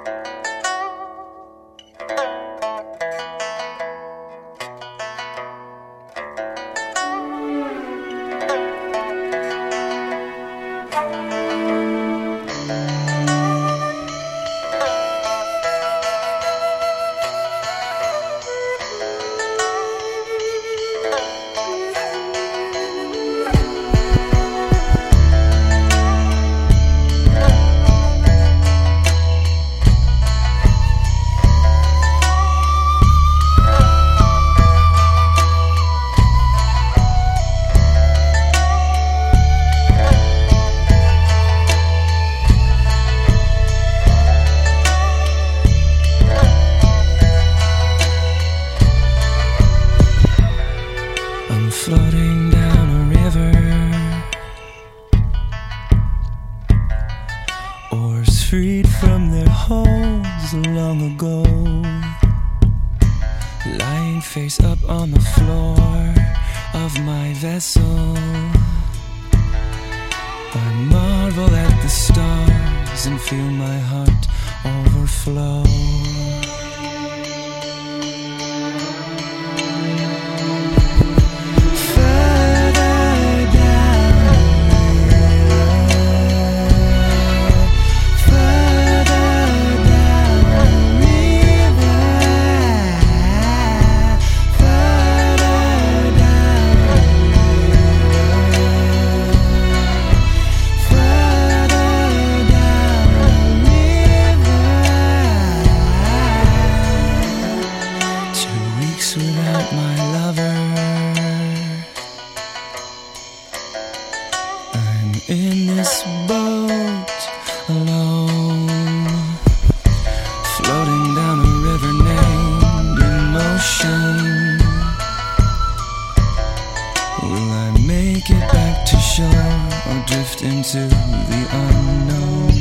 Floating down a river, oars freed from their holds long ago, lying face up on the floor of my vessel. I marvel at the stars and feel my heart overflow. Without my lover, I'm in this boat alone, floating down a river named emotion. Will I make it back to shore or drift into the unknown?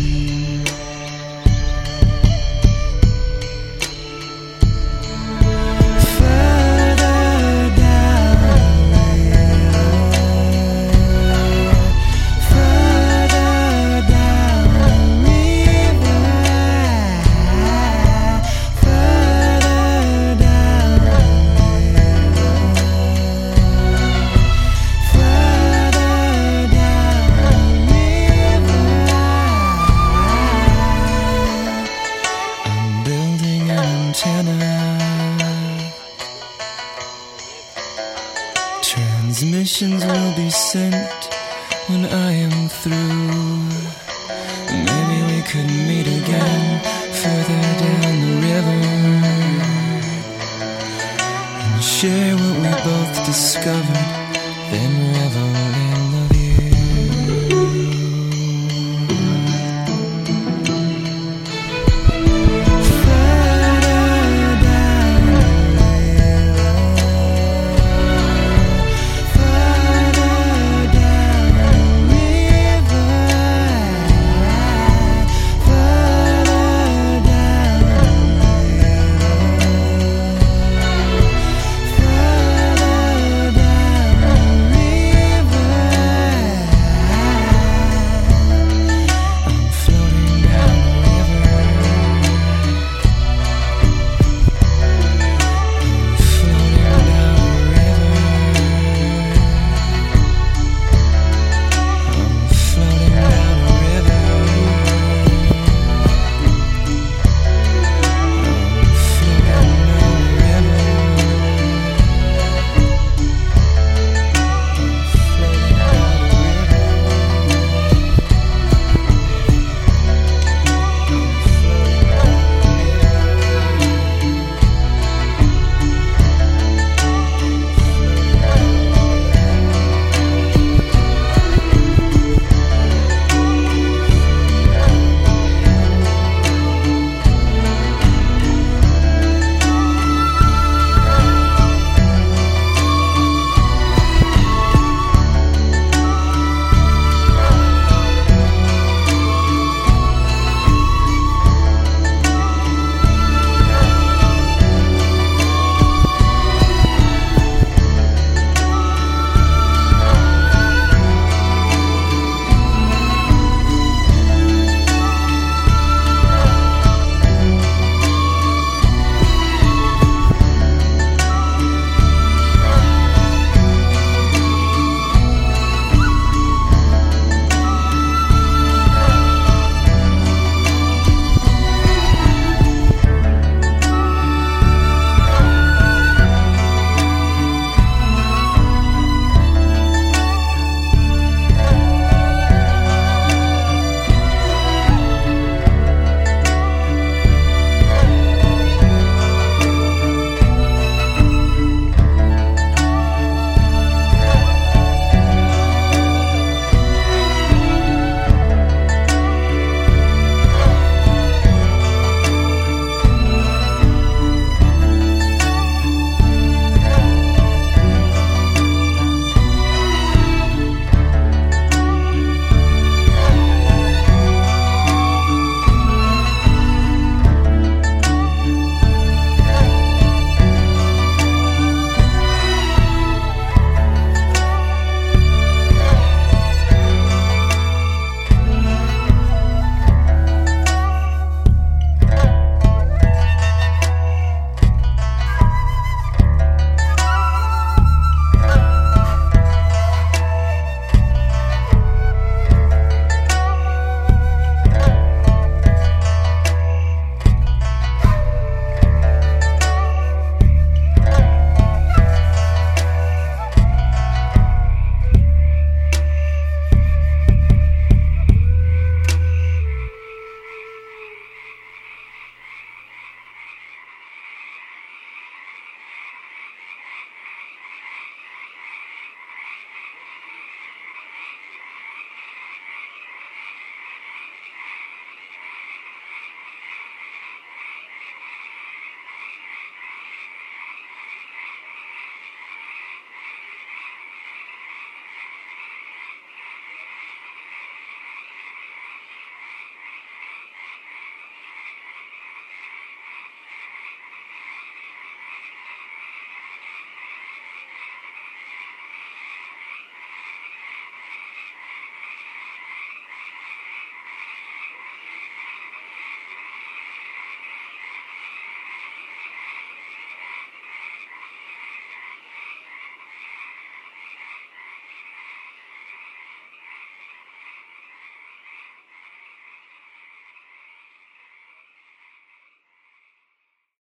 Transmissions will be sent when I am through. Maybe we could meet again further down the river and share what we both discovered